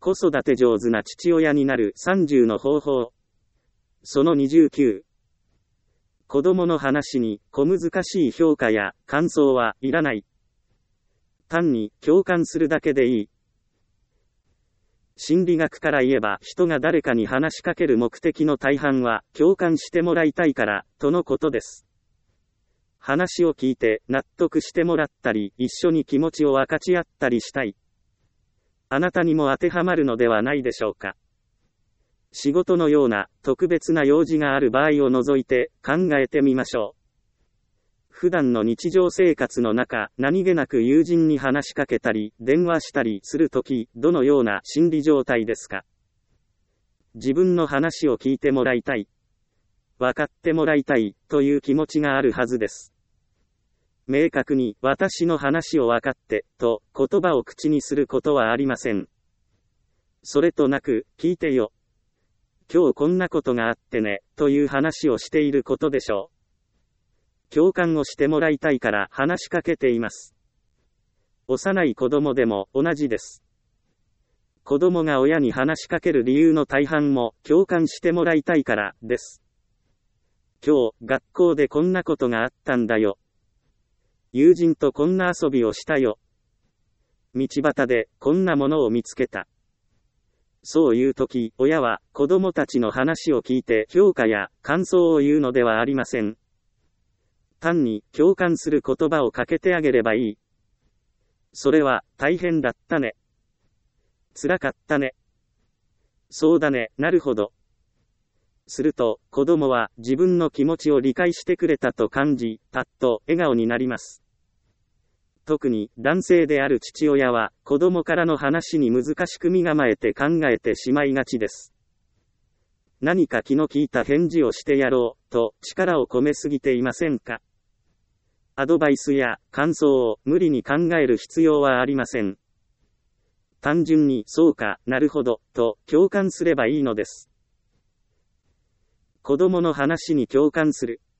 子育て上手な父親になる30の方法。その29。子供の話に小難しい評価や感想はいらない。単に共感するだけでいい。心理学から言えば人が誰かに話しかける目的の大半は共感してもらいたいからとのことです。話を聞いて納得してもらったり一緒に気持ちを分かち合ったりしたい。あなたにも当てはまるのではないでしょうか。仕事のような特別な用事がある場合を除いて考えてみましょう。普段の日常生活の中、何気なく友人に話しかけたり、電話したりするとき、どのような心理状態ですか？自分の話を聞いてもらいたい。分かってもらいたい、という気持ちがあるはずです。明確に、私の話を分かって、と、言葉を口にすることはありません。それとなく、聞いてよ。今日こんなことがあってね、という話をしていることでしょう。共感をしてもらいたいから話しかけています。幼い子供でも同じです。子供が親に話しかける理由の大半も共感してもらいたいからです。今日学校でこんなことがあったんだよ。友人とこんな遊びをしたよ。道端でこんなものを見つけた。そういうとき、親は子供たちの話を聞いて評価や感想を言うのではありません。単に共感する言葉をかけてあげればいい。それは大変だったね。辛かったね。そうだね、なるほど。すると子供は自分の気持ちを理解してくれたと感じ、パッと笑顔になります。特に男性である父親は子供からの話に難しく身構えて考えてしまいがちです。何か気の利いた返事をしてやろうと力を込めすぎていませんか？アドバイスや感想を無理に考える必要はありません。単純にそうか、なるほど、と共感すればいいのです。子供の話に共感する。